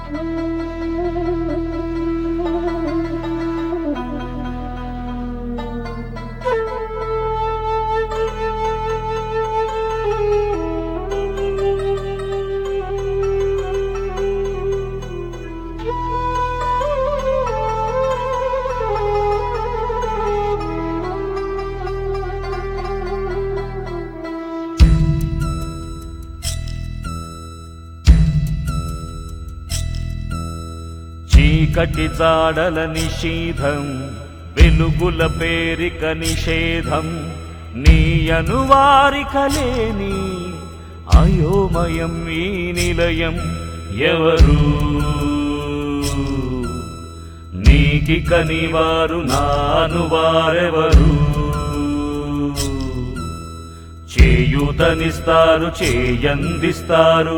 చీకటి జాడల నిషేధం, వెలుగుల పేరిక నిషేధం, నీ అనువారిక లేని అయోమయం ఈ నిలయం. ఎవరు నీకిక నివారు, నానువారెవరు? చేయూతనిస్తారు, చేయందిస్తారు.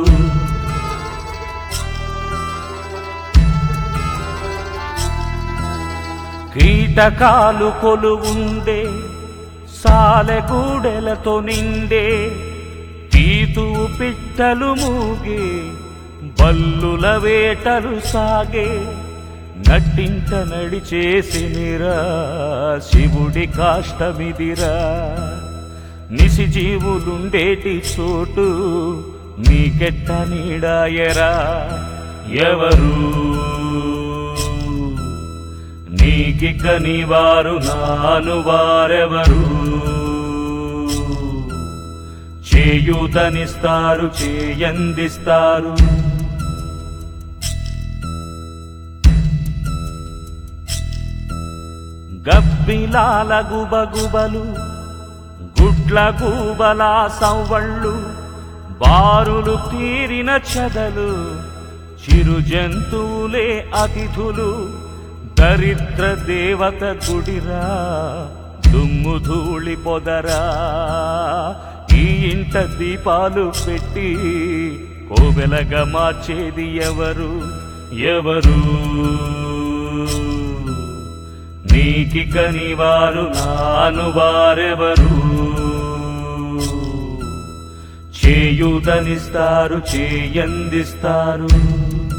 కీటకాలు కొలువుండే, సాలెగూడెలతో నిండే, తీతువు పిట్టలు మూగే, బల్లుల వేటలు సాగే, నట్టింట నడిచేసినిరా శివుడి కాష్టమిదిరా. నిశిజీవులుండేటి చోటు నీకెట్ట నీడాయరా? ఎవరు నీకిక నివారు, నానువారెవరు? చేయూతనిస్తారు, చేయందిస్తారు. గబ్బిలాల గుబగుబలు, గుడ్ల గూబల సవ్వళ్ళు, బారులు తీరిన చెదలు, చిరు జంతువులే అతిథులు. దరిద్ర దేవత గుడిరా, దుమ్ము ధూళి పొదరా. ఈ ఇంట దీపాలు పెట్టి కోవెలగా మార్చేది ఎవరు? ఎవరు నీకిక నివారు, నానువారెవరు? చేయూతనిస్తారు, చేయందిస్తారు.